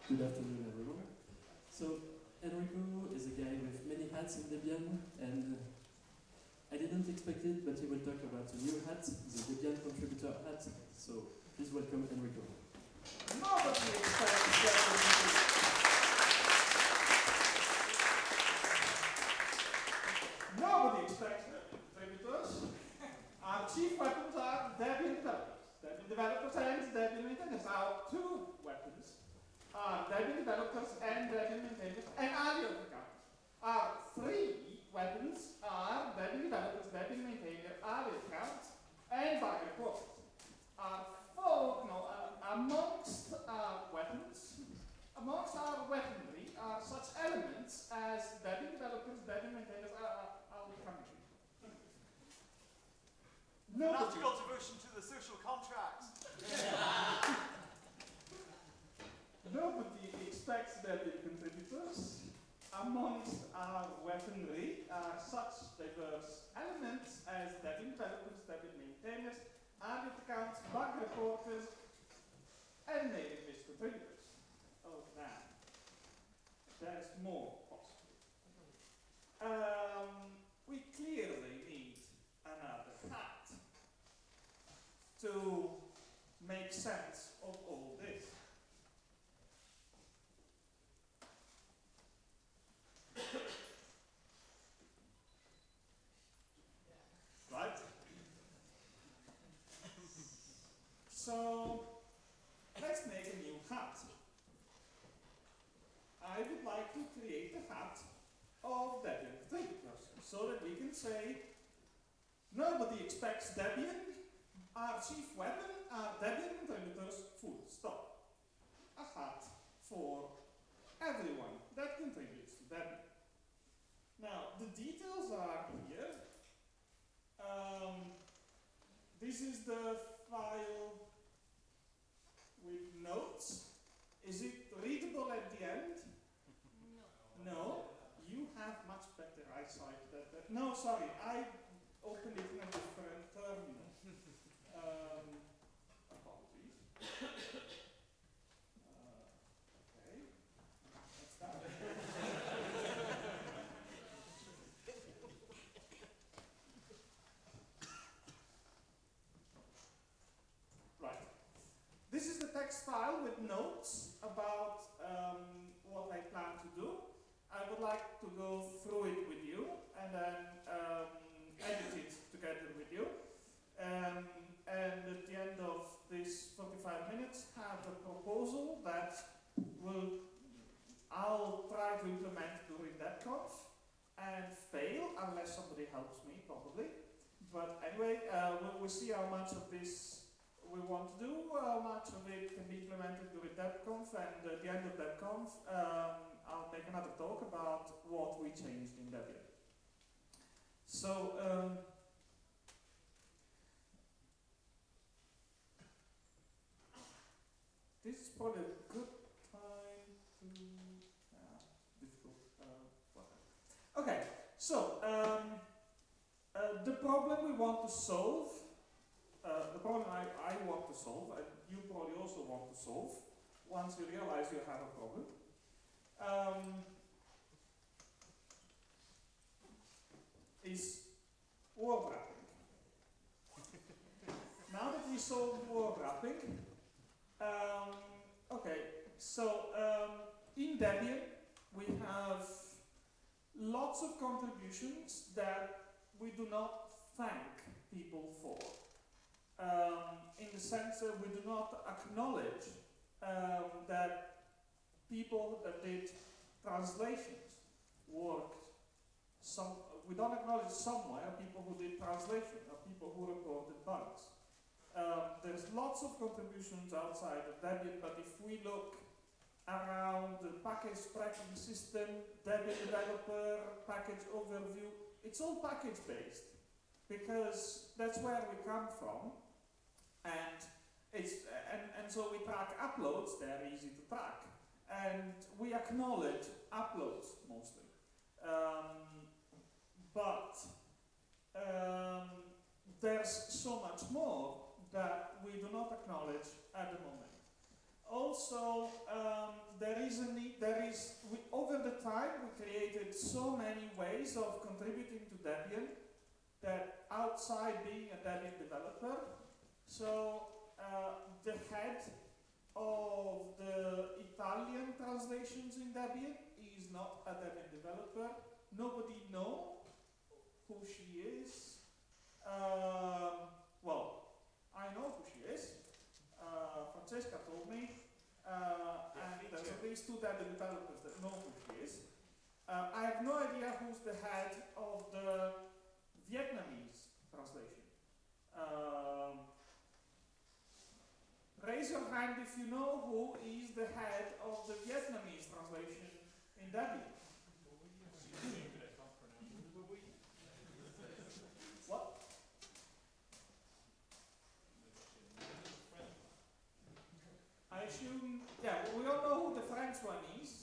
Good afternoon, everyone. So, Enrico is a guy with many hats in Debian, and I didn't expect it, but he will talk about a new hat, the Debian contributor hat. So, please welcome Enrico. Nobody expects contributors. Our chief weapons are Debian developers. Debian developers and Debian maintainers. Our two weapons are Debian developers and Debian maintainers and audio accounts. Our three weapons are Debian developers, Debian maintainers, audio accounts, and bug reporters. Amongst our weaponry are such elements as Debian developers, Debian maintainers, I'll come here. That's a contribution to the social contract. Nobody expects Debian contributors. Amongst our weaponry are such diverse elements as Debian developers, Debian maintainers, audit accounts, bug reporters, and native list contributors. Oh, now, there's more possible. We clearly need another hat to make sense of all this. Right? So, let's make a new hat. I would like to create a hat of Debian contributors so that we can say nobody expects Debian, our chief weapon are Debian contributors, full stop. A hat for everyone that contributes to Debian. Now, the details are here. This is the file with notes. Is it readable at the end? No. No? You have much better eyesight than that. No, sorry, I opened it in a different terminal. Apologies. Okay. Let's start. Right. This is the text file with notes about what I plan to do. I would like to go through it with you and then edit it together with you. And at the end of this 45 minutes, have a proposal that I'll try to implement during DebConf and fail unless somebody helps me, probably. But anyway, we'll see how much of this we want to do, how much of it can be implemented during DebConf, and at the end of DebConf, I'll make another talk about what we changed in Debian. So, this is probably a good time to, difficult, whatever. Okay, so, the problem we want to solve, the problem I want to solve, and you probably also want to solve, once you realize you have a problem, is word wrapping. Now that we solved word wrapping, okay, so in Debian we have lots of contributions that we do not thank people for. In the sense that we do not acknowledge that people that did translations worked. We don't acknowledge somewhere people who did translation or people who reported bugs. There's lots of contributions outside of Debian, but if we look around the package tracking system, Debian developer, package overview, it's all package based because that's where we come from. And so we track uploads, they're easy to track. And we acknowledge uploads mostly. But there's so much more that we do not acknowledge at the moment. Also, there so many ways of contributing to Debian that outside being a Debian developer, so the head of the Italian translations in Debian is not a Debian developer. Nobody knows who she is. Well, I know who she is. Francesca told me. And there's at least 2 Debian developers that know who she is. I have no idea who's the head of the Vietnamese translation. Raise your hand if you know who is the head of the Vietnamese translation in Debian. What? I assume, yeah, well, we all know who the French one is.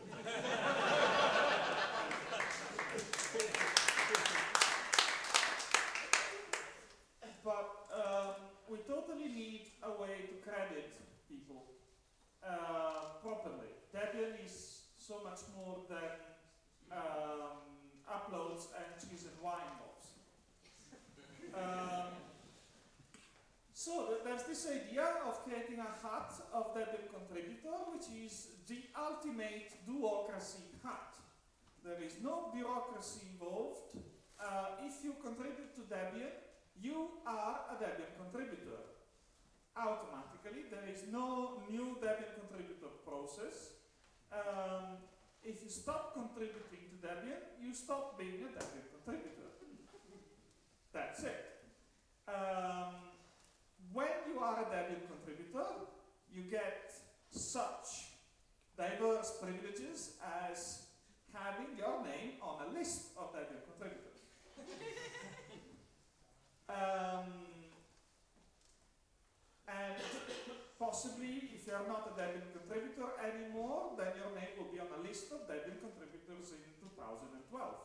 But we totally need a way to credit people properly. Debian is so much more than uploads and cheese and wine box. So there's this idea of creating a hut of Debian contributor, which is the ultimate duocracy hut. There is no bureaucracy involved. If you contribute to Debian, you are a Debian contributor. Automatically, there is no new Debian contributor process. If you stop contributing to Debian, you stop being a Debian contributor. That's it. When you are a Debian contributor, you get such diverse privileges as having your name on a list of Debian contributors. And possibly, if you are not a Debian contributor anymore, then your name will be on a list of Debian contributors in 2012.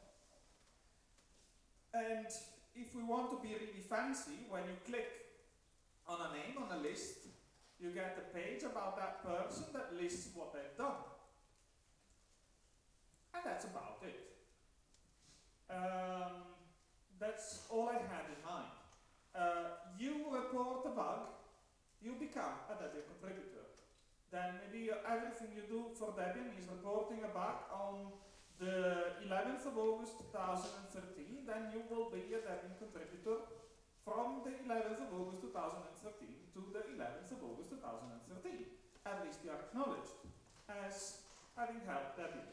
And if we want to be really fancy, when you click on a name on a list, you get a page about that person that lists what they've done. And that's about it. That's all I had in mind. You report a bug, you become a Debian contributor. Then maybe everything you do for Debian is reporting a bug on the 11th of August 2013, then you will be a Debian contributor from the 11th of August 2013 to the 11th of August 2013. At least you are acknowledged as having helped Debian.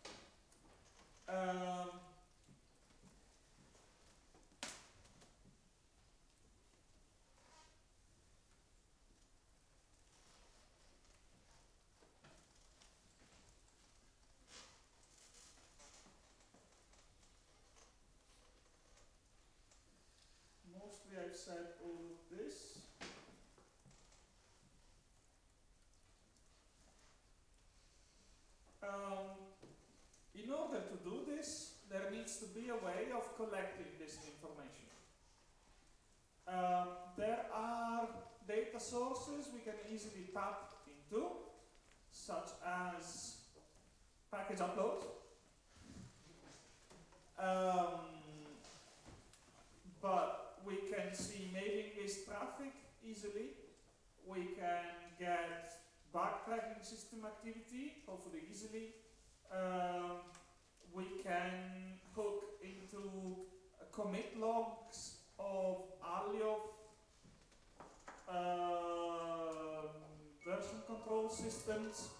Mostly I've said all of this. In order to do this, there needs to be a way of collecting this information. There are data sources we can easily tap into, such as package upload. But we can see mailing list traffic easily. We can get backtracking system activity, hopefully easily. We can hook into commit logs of Alioth version control systems.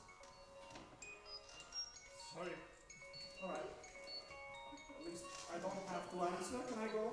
Sorry. All right. At least I don't have to answer. Can I go?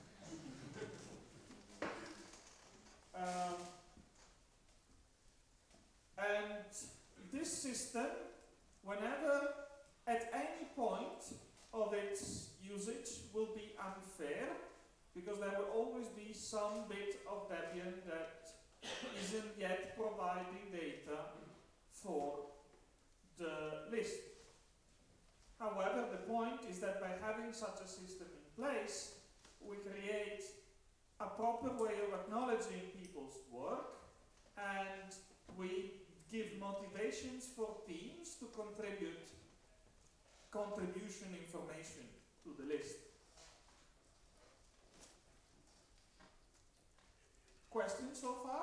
And this system, whenever at any point of its usage, will be unfair, because there will always be some bit of Debian that isn't yet providing data for the list. However, the point is that by having such a system in place, we create a proper way of acknowledging people's work, and we give motivations for teams to contribute contribution information to the list. Questions so far?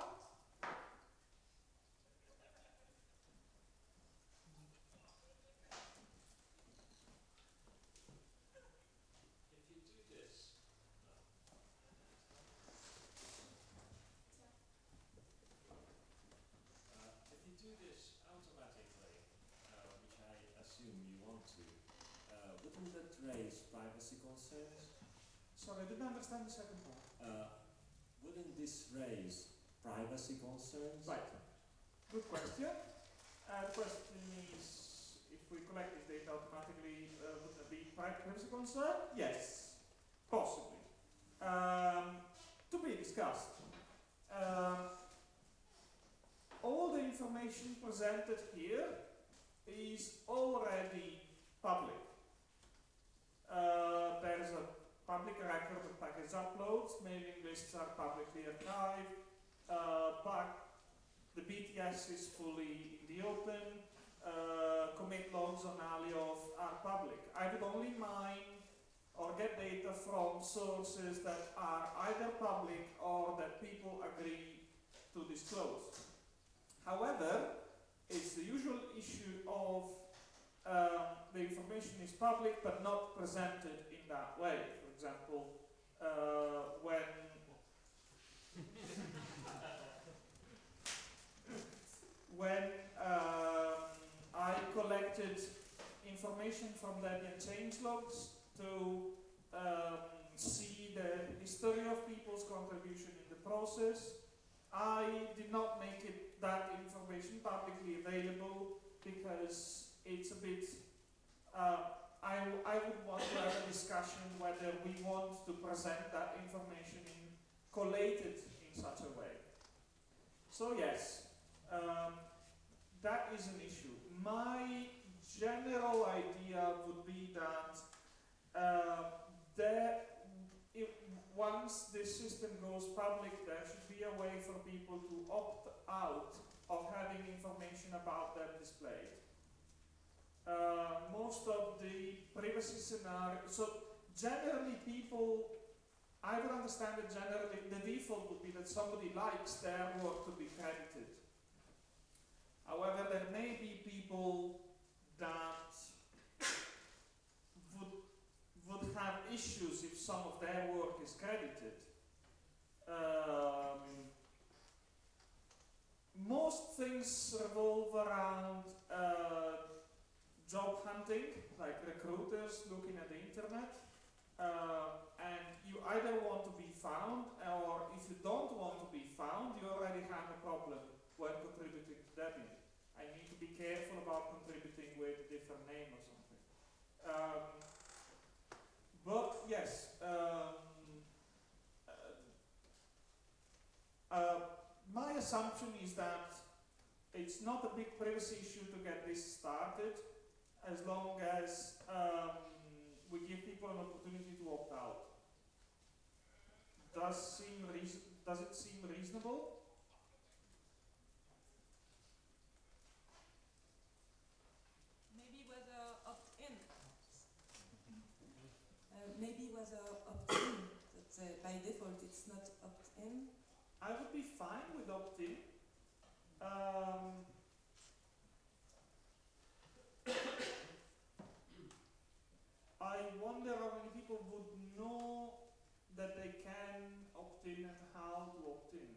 Wouldn't that raise privacy concerns? Sorry, I didn't understand the second part. Wouldn't this raise privacy concerns? Right. Good question. The question is, if we collect this data automatically, would there be privacy concern? Yes, possibly. To be discussed. All the information presented here is already public. There's a public record of package uploads, mailing lists are publicly archived, but the BTS is fully in the open, commit logs on Alioth are public. I would only mine or get data from sources that are either public or that people agree to disclose. However, it's the usual issue of the information is public but not presented in that way. For example, when I collected information from Debian changelogs to see the history of people's contribution in the process, I did not make that information publicly available because it's a bit, I would want to have a discussion whether we want to present that information collated in such a way. So yes, that is an issue. My general idea would be that once this system goes public, there should be a way for people to opt out of having information about them displayed. Most of the privacy scenarios, so generally people, I would understand that generally the default would be that somebody likes their work to be credited. However, there may be people that would have issues if some of their work is credited. Most things revolve around job hunting, like recruiters looking at the internet, and you either want to be found, or if you don't want to be found, you already have a problem when contributing to Debian. I need to be careful about contributing with a different name or something. But yes, my assumption is that it's not a big privacy issue to get this started, as long as we give people an opportunity to opt out. Does it seem reasonable? Maybe whether opt-in. Maybe whether opt-in, that by default it's not opt-in. I would be fine with opt-in. I wonder how many people would know that they can opt-in and how to opt-in.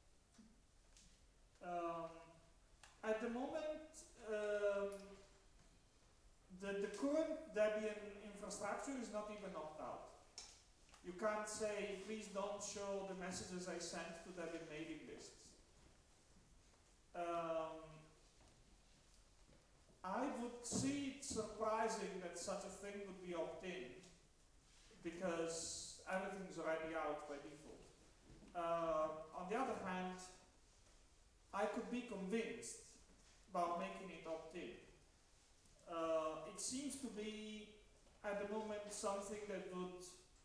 At the moment, the current Debian infrastructure is not even opt-out. You can't say, please don't show the messages I sent to Debian mailing lists. I would see it surprising that such a thing would be opt-in, because everything's already out by default. On the other hand, I could be convinced about making it opt-in. It seems to be, at the moment, something that would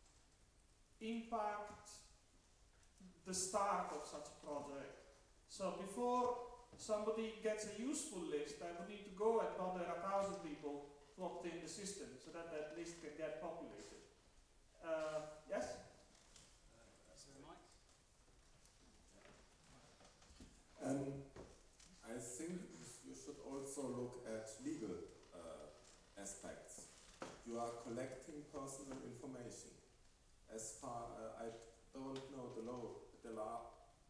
impact the start of such a project. So before somebody gets a useful list, I would need to go and bother 1,000 people dropped in the system so that that list can get populated. Yes? Is there a mic? I think you should also look at legal aspects. You are collecting personal information. As far I don't know the law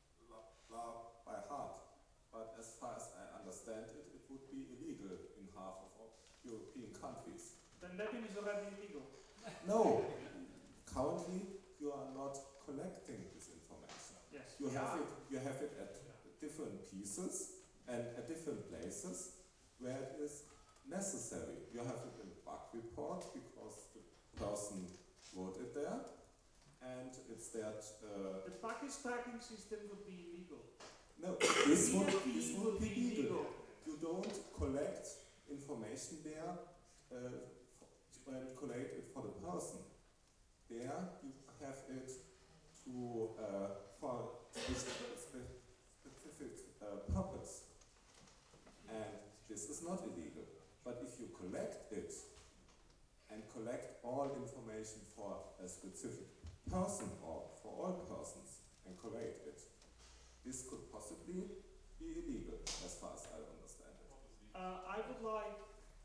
by heart, but as far as I understand it, it would be illegal in half of all European countries. Then Debian is already illegal. No, currently you are not collecting this information. Yes. You have it at different pieces and at different places where it is necessary. You have it in a bug report because the person wrote it there, and it's that. The package tracking system would be illegal. No, this PFP would be legal. You don't collect information there when you collect it for the person. There you have it to for specific purpose, and this is not illegal. But if you collect it and collect all information for a specific person or for all persons and collate it, this could possibly be illegal as far as I understand it. I would like,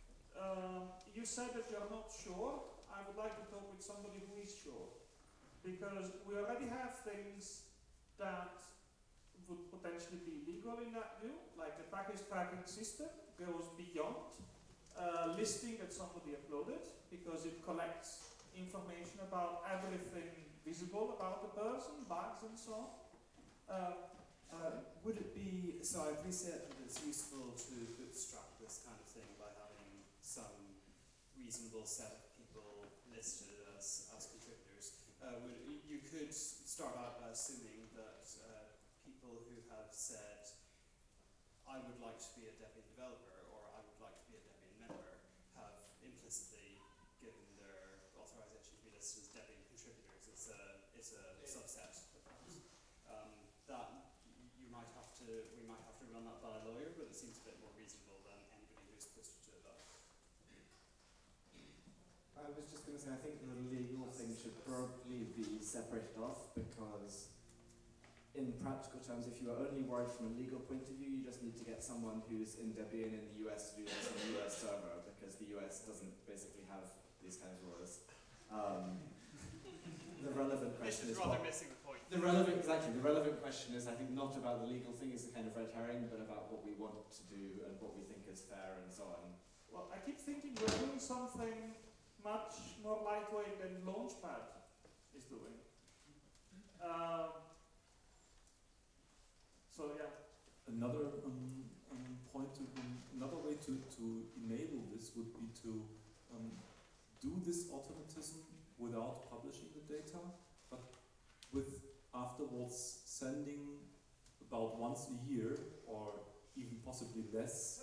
you said that you're not sure. I would like to talk with somebody who is sure. Because we already have things that would potentially be illegal in that view, like the package tracking system goes beyond listing that somebody uploaded, because it collects information about everything visible about the person, bugs and so on. Would it be, so I appreciate that it's useful to bootstrap this kind of thing by having some reasonable set of people listed as contributors. You could start out by assuming that people who have said, I would like to be a Debian developer or I would like to be a Debian member, have implicitly given their authorization to be listed as Debian contributors. It's a subset of that. We might have to run that by a lawyer, but it seems a bit more reasonable than anybody who's supposed to do that. I was just going to say, I think the legal thing should probably be separated off, because in practical terms, if you are only worried from a legal point of view, you just need to get someone who's in Debian in the US to do this on the US server, because the US doesn't basically have these kinds of laws. The relevant question This is rather missing the point. The relevant question is, I think, not about the legal thing, it's a kind of red herring, but about what we want to do and what we think is fair and so on. Well, I keep thinking we're doing something much more lightweight than Launchpad is doing. So yeah. Another another way to enable this would be to do this automatism without publishing the data, but with afterwards sending about once a year or even possibly less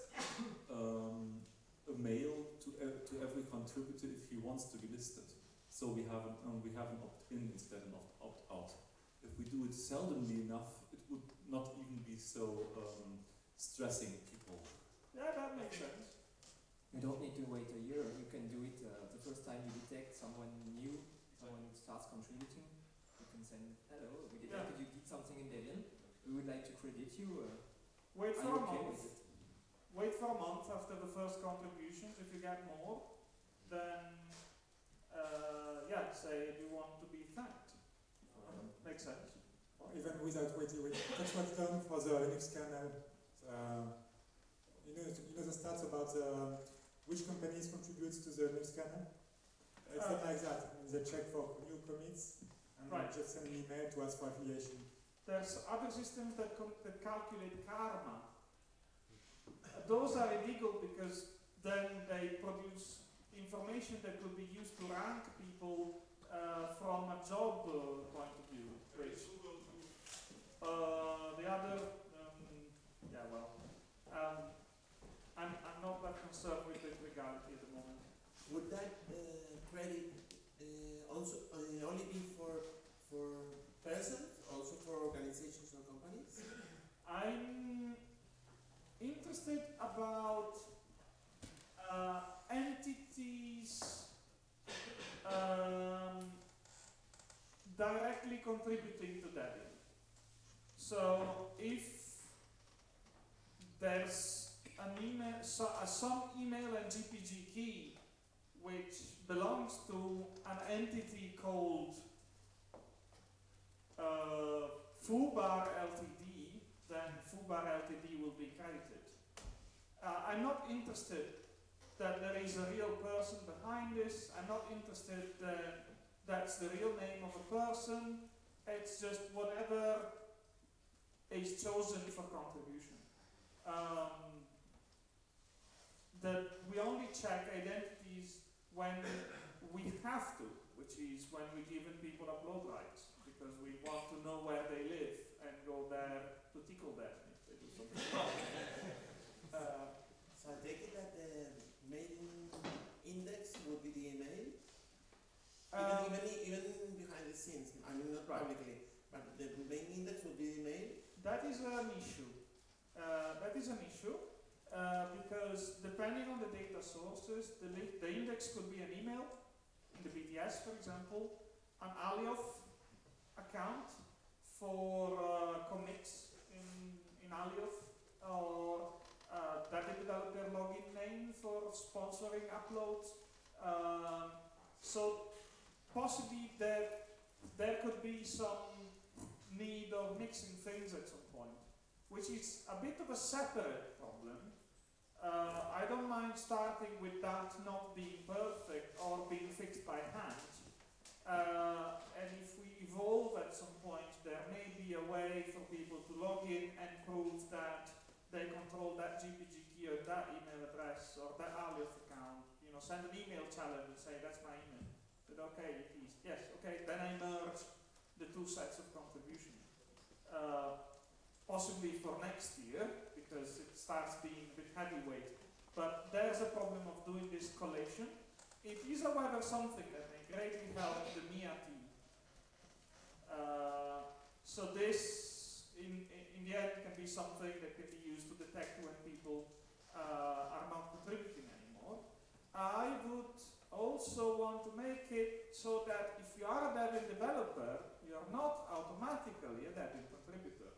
a mail to every contributor if he wants to be listed. So we have an opt-in instead of opt-out. If we do it seldomly enough, it would not even be so stressing people. Yeah, that makes sense. You don't need to wait a year. You can do it the first time you detect someone new, someone starts contributing. You can send, hello, we detected you did something in Debian. We would like to credit you. Wait are for you a okay month. with it? Wait for a month after the first contributions. If you get more, then say you want to be thanked. Makes sense. Or even without waiting. That's what's done for the Linux kernel. You know the stats about which companies contributes to the Linux kernel? It's not like that. They check for new commits and Right. just send an email to ask for affiliation. There's other systems that calculate karma. Those are illegal because then they produce information that could be used to rank people from a job point of view. Which the other, I'm not that concerned with the legality at the moment. Would that credit also only be for persons, also for organizations or companies? I'm interested about some email and GPG key which belongs to an entity called Foobar Ltd, then Foobar Ltd will be credited. I'm not interested that there is a real person behind this. I'm not interested that that's the real name of a person. It's just whatever is chosen for contribution. That we only check identities when we have to, which is when we're giving people upload rights, because we want to know where they live and go there to tickle them if they do something wrong. So I take it that the main index would be the email? Even behind the scenes, I mean not publicly, but the main index would be the email? That is an issue. Because depending on the data sources, the index could be an email, in the BTS for example, an Alioth account for commits in Alioth, or Debian developer login name for sponsoring uploads. So possibly there could be some need of mixing things at some point, which is a bit of a separate problem. I don't mind starting with that not being perfect or being fixed by hand. And if we evolve at some point, there may be a way for people to log in and prove that they control that GPG key or that email address or that Alioth account. You know, send an email challenge and say, that's my email. Said, okay, it is. Yes, okay, then I merge the two sets of contribution. Possibly for next year, because it starts being a bit heavyweight. But there's a problem of doing this collation. It is, however, something that may greatly help the MIA team. So this, in the end, can be something that can be used to detect when people are not contributing anymore. I would also want to make it so that if you are a Debian developer, you are not automatically a Debian contributor.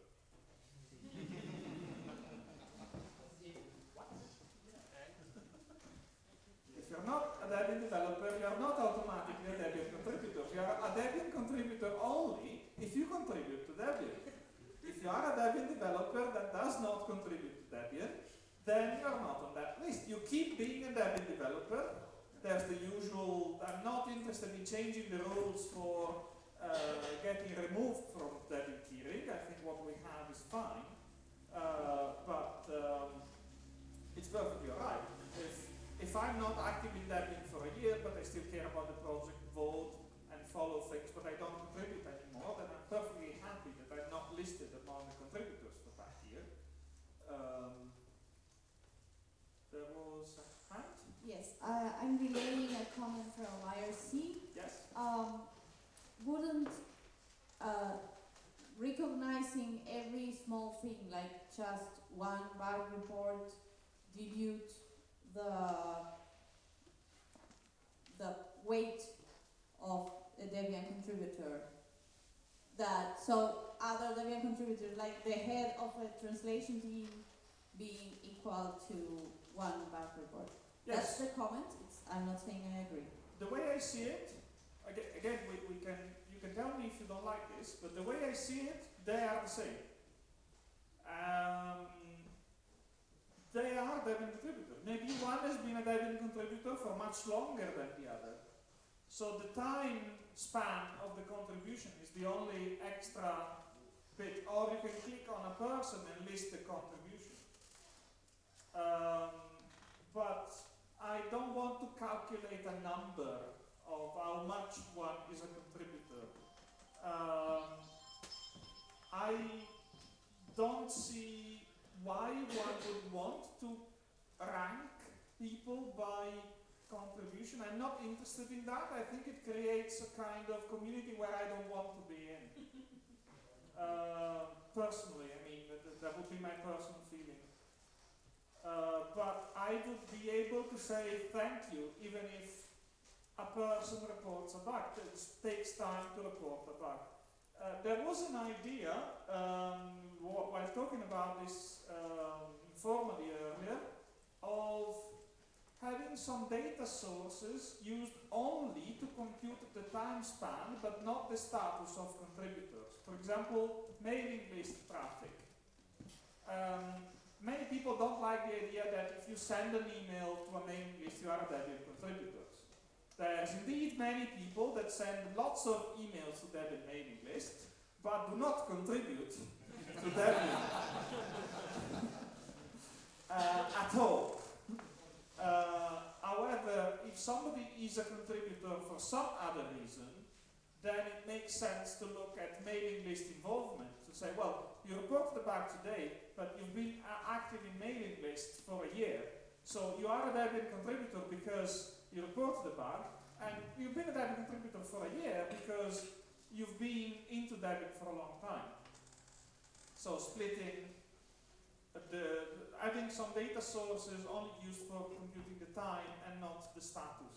If you're not a Debian developer, you are not automatically a Debian contributor. You are a Debian contributor only if you contribute to Debian. If you are a Debian developer that does not contribute to Debian, then you are not on that list. You keep being a Debian developer. There's the usual, I'm not interested in changing the rules for getting removed from Debian keyring. I think what we have is fine. But it's perfectly alright. If I'm not active in Debian for a year, but I still care about the project, vote, and follow things, but I don't contribute anymore, then I'm perfectly happy that I'm not listed among the contributors for that year. There was a hand? Yes, I'm relaying a comment from IRC. Yes. Wouldn't recognizing every small thing, like just one bug report, dilute the weight of a Debian contributor? That so other Debian contributors, like the head of a translation team, being equal to one bug report. Yes. That's the comment. I'm not saying I agree. The way I see it, again, you can tell me if you don't like this, but the way I see it, they are the same. They are Debian contributors. Maybe one has been a Debian contributor for much longer than the other. So the time span of the contribution is the only extra bit. Or you can click on a person and list the contribution. But I don't want to calculate a number of how much one is a contributor. I don't see why one would want to rank people by contribution. I'm not interested in that. I think it creates a kind of community where I don't want to be in. Personally, I mean, that would be my personal feeling. But I would be able to say thank you even if a person reports a bug. It takes time to report a bug. There was an idea, while talking about this informally earlier, of some data sources used only to compute the time span, but not the status of contributors. For example, mailing list traffic. Many people don't like the idea that if you send an email to a mailing list, you are a Debian contributor. There's indeed many people that send lots of emails to Debian mailing list, but do not contribute to Debian at all. However, if somebody is a contributor for some other reason, then it makes sense to look at mailing list involvement, to say, well, you report the bug today, but you've been active in mailing list for a year. So you are a Debian contributor because you report the bug, and you've been a Debian contributor for a year because you've been into Debian for a long time. So splitting adding some data sources only used for computing the time and not the status.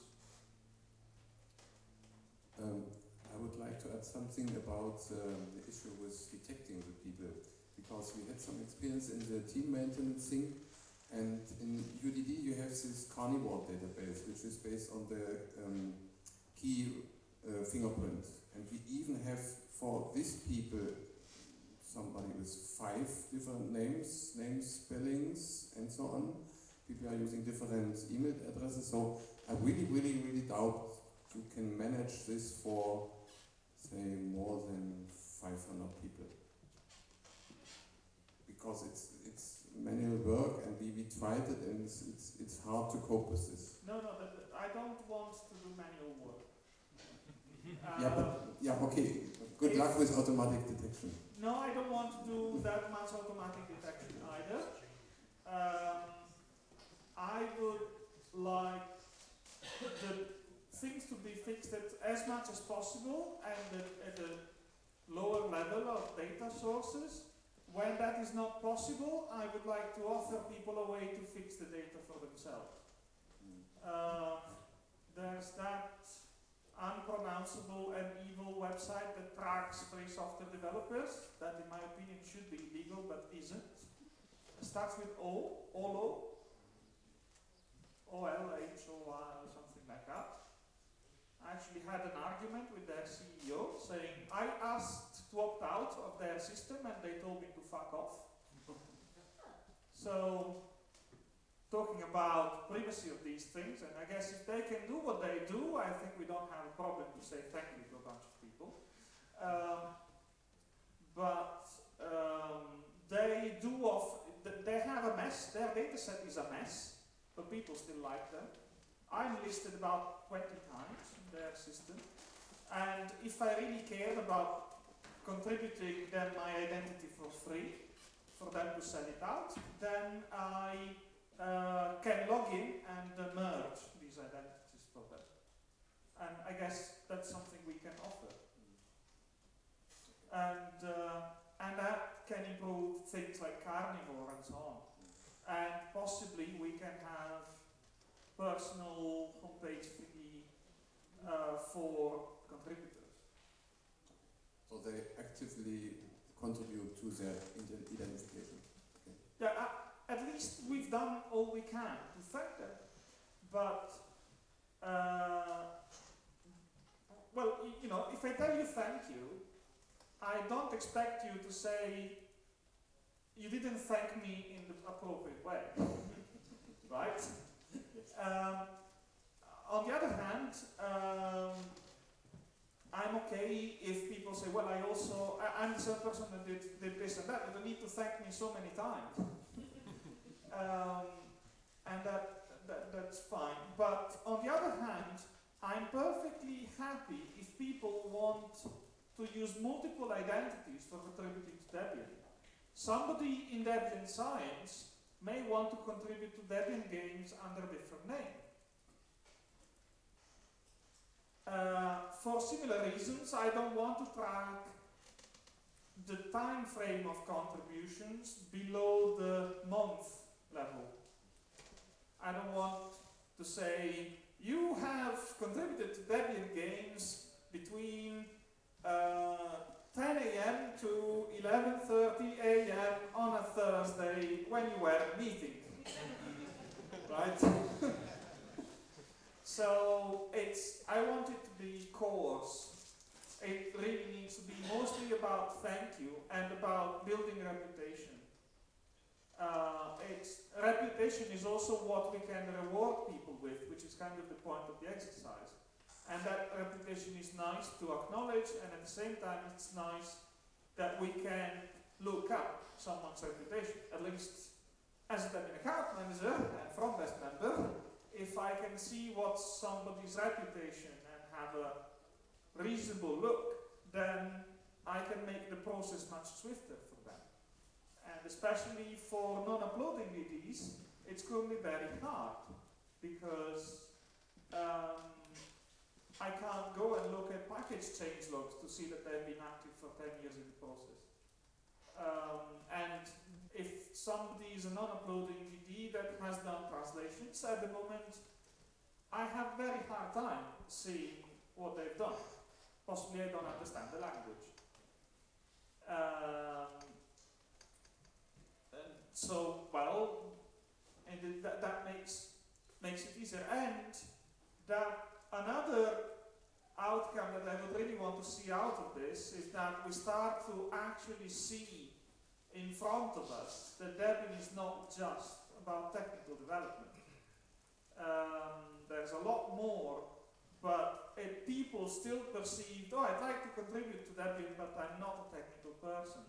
I would like to add something about the issue with detecting the people, because we had some experience in the team maintenance thing, and in UDD you have this carnivore database, which is based on the key fingerprint, and we even have for these people somebody with 5 different names, spellings, and so on. People are using different email addresses, so I really doubt you can manage this for, say, more than 500 people. Because it's manual work, and we tried it, and it's hard to cope with this. No, I don't want to do manual work. Okay. Good luck with automatic detection. No, I don't want to do that much automatic detection either. I would like the things to be fixed as much as possible and at a lower level of data sources. When that is not possible, I would like to offer people a way to fix the data for themselves. There's that unpronounceable and evil website that tracks free software developers, that in my opinion should be legal but isn't. It starts with O, OLO, O-L-H-O-Y or something like that. I actually had an argument with their CEO saying, I asked to opt out of their system and they told me to fuck off. So, talking about privacy of these things, and I guess if they can do what they do, I think we don't have a problem to say thank you to a bunch of people. They have a mess, their data set is a mess, but people still like them. I'm listed about 20 times in their system, and if I really cared about contributing them my identity for free, for them to sell it out, then I can log in and merge these identities for them. And I guess that's something we can offer. And that can improve things like Carnivore and so on. And possibly we can have personal homepage thingy for contributors. So they actively contribute to their identification. Okay. Yeah, at least we've done all we can to thank them. But, well, you know, if I tell you thank you, I don't expect you to say, you didn't thank me in the appropriate way, right? On the other hand, I'm okay if people say, well, I'm the same person that did this and that, you don't need to thank me so many times. And that's fine. But on the other hand, I'm perfectly happy if people want to use multiple identities for contributing to Debian. Somebody in Debian Science may want to contribute to Debian games under a different name. For similar reasons, I don't want to track the time frame of contributions below the month level. I don't want to say, you have contributed to Debian games between 10 a.m. to 11:30 a.m. on a Thursday when you were meeting. Right? I want it to be coarse. It really needs to be mostly about thank you and about building reputation. Reputation is also what we can reward people with, which is kind of the point of the exercise. And that reputation is nice to acknowledge, and at the same time it's nice that we can look up someone's reputation. At least as an account manager and front desk member, if I can see what's somebody's reputation and have a reasonable look, then I can make the process much swifter for them. And especially for non-uploading DDs, it's going to be very hard because I can't go and look at package change logs to see that they've been active for 10 years in the process. And if somebody is a non-uploading DD that has done translations, at the moment I have very hard time seeing what they've done. Possibly I don't understand the language. And so, well, and that makes it easier. And that another outcome that I would really want to see out of this is that we start to actually see in front of us that Debian is not just about technical development. There's a lot more, but people still perceive, oh, I'd like to contribute to Debian, but I'm not a technical person.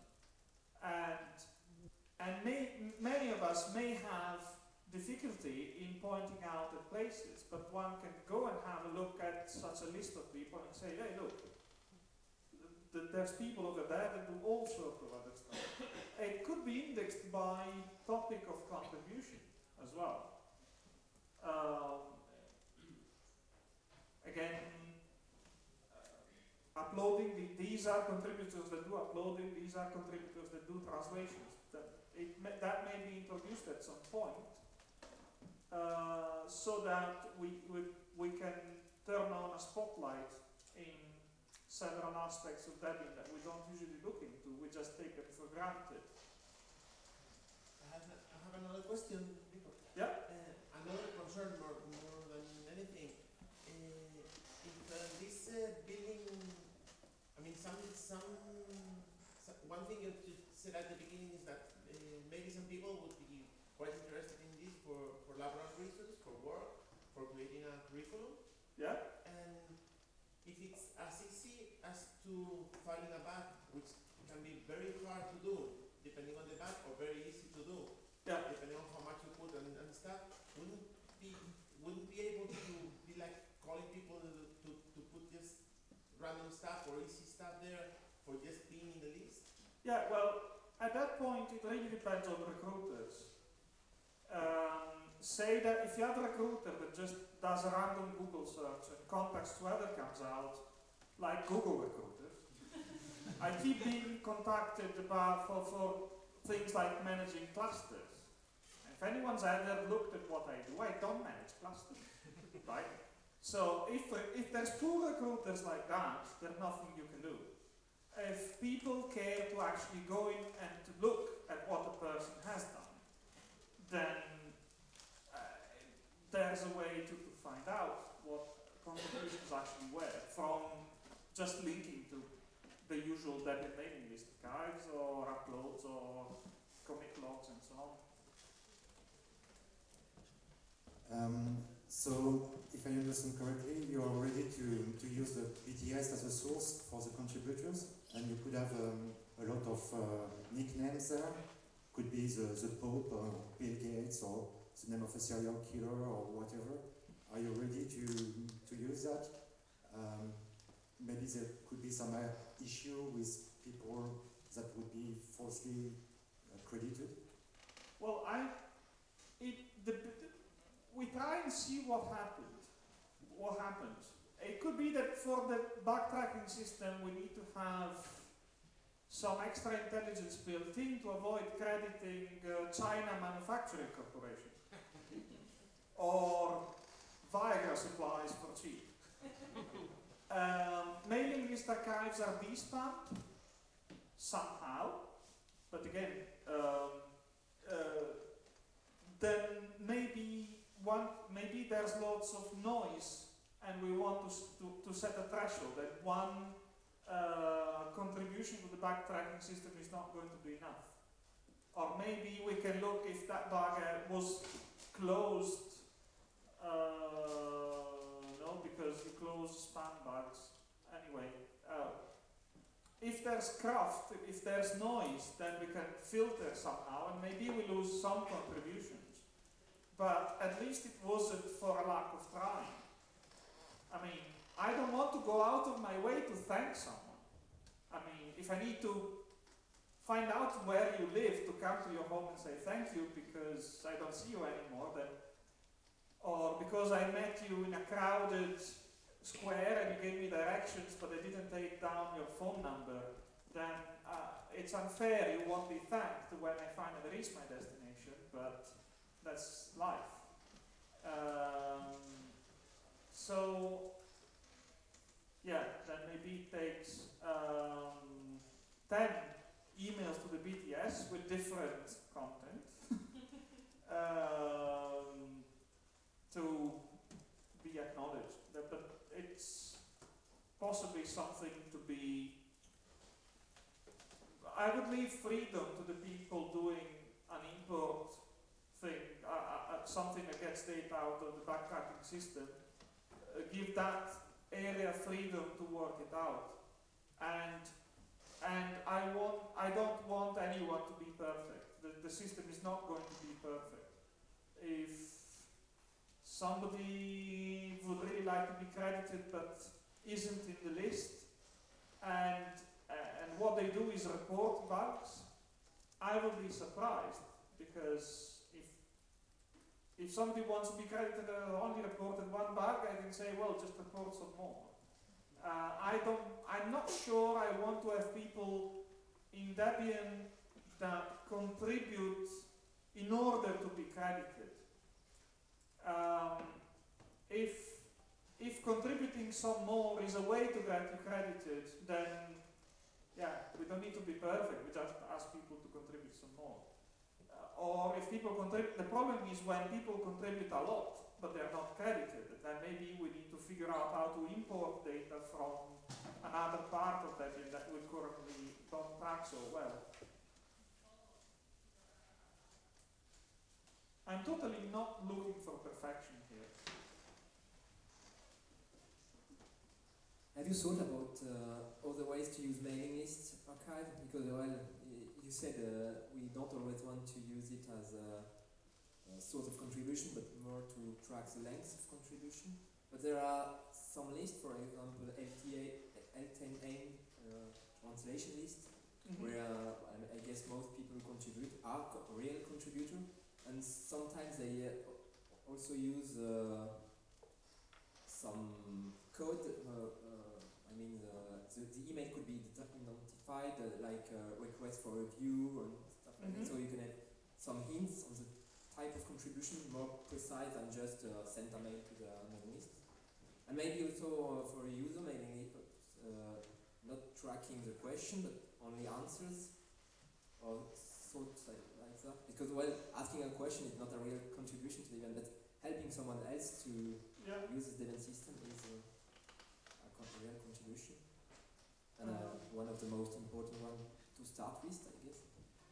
And many of us may have difficulty in pointing out at places, but one can go and have a look at such a list of people and say, hey, look, there's people over there that do all sorts of other stuff. It could be indexed by topic of contribution as well. Again, uploading, these are contributors that do uploading, these are contributors that do translations. That may be introduced at some point, so that we can turn on a spotlight in several aspects of Debian that we don't usually look into, we just take them for granted. I have another question. Yeah? Another concern more than anything. If this building, I mean, one thing you said at the beginning is that maybe some people would be quite interested in this for laboral reasons, for work, for creating a curriculum. Yeah. And if it's as easy as to filing a bug, which can be very hard to do, depending on the bug, or very easy to do, yeah, depending on how much you put and stuff, wouldn't be able to be like calling people to put just random stuff or easy stuff there for just being in the list? Yeah, well, at that point it really depends on recruiters. Say that if you have a recruiter that just does a random Google search and contacts whoever comes out, like Google recruiters, I keep being contacted about for things like managing clusters. If anyone's ever looked at what I do, I don't manage clusters, right? So if there's poor recruiters like that, there's nothing you can do. If people care to actually go in and to look at what a person has done, then there's a way to find out what contributions actually were from just linking to the usual Debian mailing list archives or uploads or commit logs and so on. So, if I understand correctly, you are ready to use the BTS as a source for the contributors, and you could have a lot of nicknames there. Could be the Pope, or Bill Gates, or the name of a serial killer, or whatever. Are you ready to use that? Maybe there could be some issue with people that would be falsely credited. Well, we try and see what happened. It could be that for the backtracking system we need to have some extra intelligence built in to avoid crediting China Manufacturing Corporation or Viagra supplies for cheap. Mailing list archives are de-spammed somehow, but again, then maybe there's lots of noise and we want to set a threshold that one contribution to the backtracking system is not going to be enough. Or maybe we can look if that bug was closed, no, because you close spam bugs. Anyway, if there's craft, if there's noise, then we can filter somehow, and maybe we lose some contributions. But at least it wasn't for a lack of trying. I mean, I don't want to go out of my way to thank someone. I mean, if I need to find out where you live to come to your home and say thank you because I don't see you anymore, then, or because I met you in a crowded square and you gave me directions but I didn't take down your phone number, then it's unfair. You won't be thanked when I finally reach my destination, but that's life. So, yeah, then maybe it takes 10 emails to the BTS with different content to be acknowledged. But it's possibly something to be... I would leave freedom to the people doing an import thing, something that gets data out of the backtracking system. Give that area freedom to work it out. And I don't want anyone to be perfect. The system is not going to be perfect. If somebody would really like to be credited but isn't in the list, and what they do is report bugs, I will be surprised, because if somebody wants to be credited and only reported one bug, I can say, well, just report some more. I'm not sure I want to have people in Debian that contribute in order to be credited. If contributing some more is a way to get you credited, then yeah, we don't need to be perfect, we just ask people to contribute some more. Or if people contribute, the problem is when people contribute a lot, but they're not credited, then maybe we need to figure out how to import data from another part of that we currently don't track so well. I'm totally not looking for perfection here. Have you thought about other ways to use mailing list archive? Because well, you said we don't always want to use it as a source of contribution, but more to track the length of contribution. But there are some lists, for example, L10AIM translation list, where I guess most people who contribute are real contributor, and sometimes they also use some code. I mean, the email could be identified like request for review and stuff like that, so you can have some hints on the type of contribution, more precise than just send a mail to the mailing list. And maybe also for a user mailing list, not tracking the question, but only answers, or thoughts like that. Because, well, asking a question is not a real contribution to the event, but helping someone else to use this Debian system is a real contribution. And one of the most important ones to start with, I guess.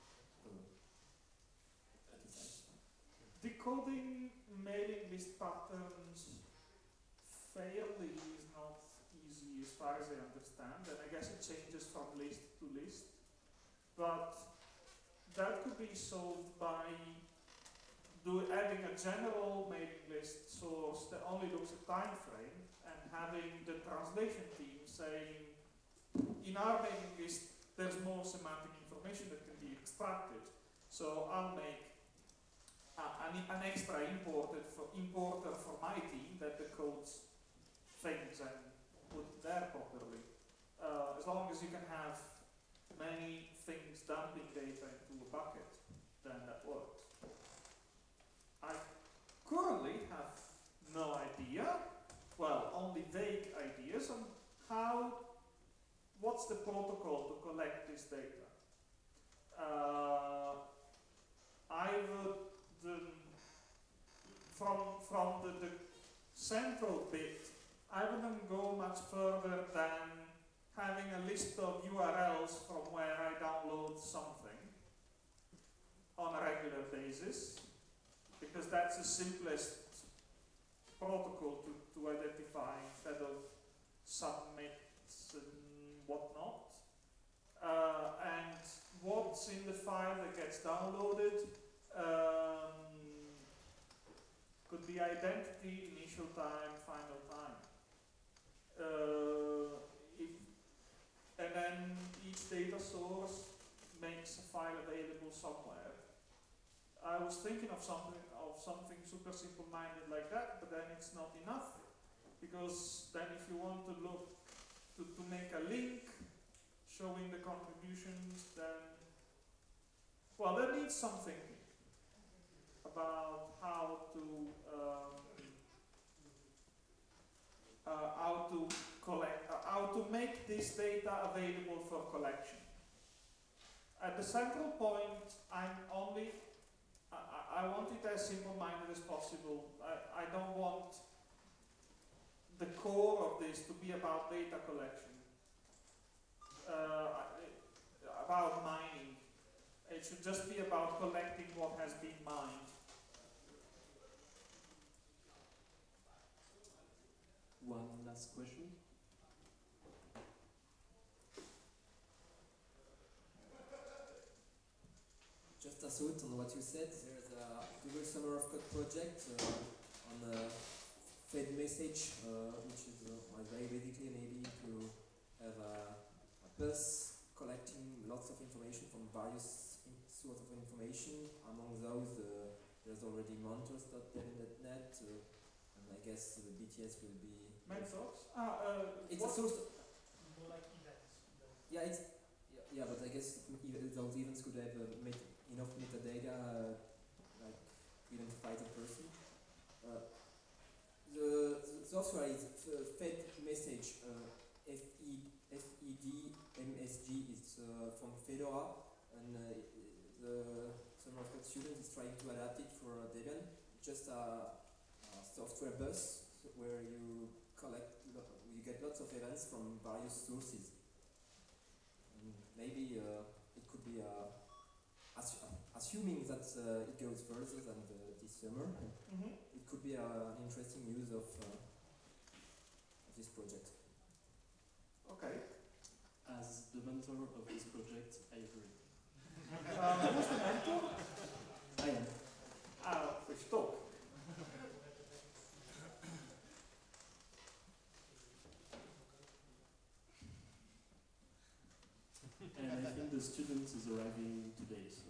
Decoding mailing list patterns fairly is not easy as far as I understand, and I guess it changes from list to list. But that could be solved by having a general mailing list source that only looks at time frame, and having the translation team saying, in our mailing list there's more semantic information that can be extracted, so I'll make an extra importer for my team that decodes things and put it there properly. As long as you can have many things dumping data into a bucket, then that works. I currently have no idea, well, only vague ideas on what's the protocol to collect this data. I would, from the central bit, I wouldn't go much further than having a list of URLs from where I download something on a regular basis, because that's the simplest protocol to identify instead of submits and whatnot. And what's in the file that gets downloaded could be identity, initial time, final time. And then each data source makes a file available somewhere. I was thinking of something super simple-minded like that, but then it's not enough, because then if you want to look to make a link showing the contributions, then there needs something about how to collect, how to make this data available for collection. At the central point, I want it as simple-minded as possible. I don't want the core of this to be about data collection, about mining. It should just be about collecting what has been mined. One last question. Just a thought on what you said. There's a Google Summer of Code project on fed message, which is very basically enabling to have a bus collecting lots of information from various sources of information. Among those, there's already Monitors.dev.net, and I guess the BTS will be. Mentos? It's a source. More like events. Yeah, but I guess those events could have enough metadata, like identify the person. The software is fed message, FED-MSG is from Fedora, and the Summer of Code student is trying to adapt it for Debian. Just a software bus where you get lots of events from various sources. And maybe it could be assuming that it goes further than this summer. It could be an interesting use of this project. Okay. As the mentor of this project, I agree. Who's the mentor? I am. Which talk? And I think the student is arriving today, so.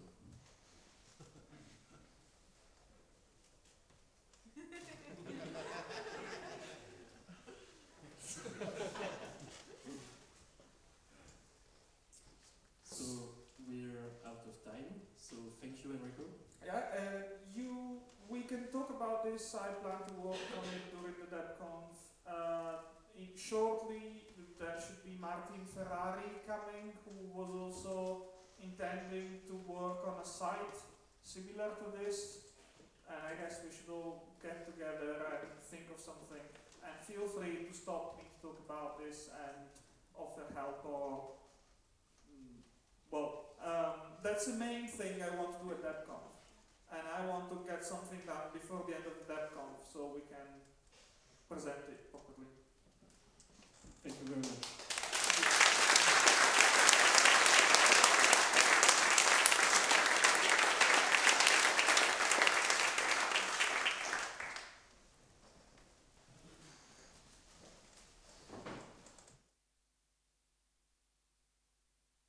So we're out of time. So thank you, Enrico. Yeah, we can talk about this. I plan to work on it during the DebConf. Shortly, there should be Martin Ferrari coming, who was also intending to work on a site similar to this. And I guess we should all get together and think of something. And feel free to stop me to talk about this and offer help or... that's the main thing I want to do at DebConf. And I want to get something done before the end of the DebConf so we can present it properly. Thank you very much.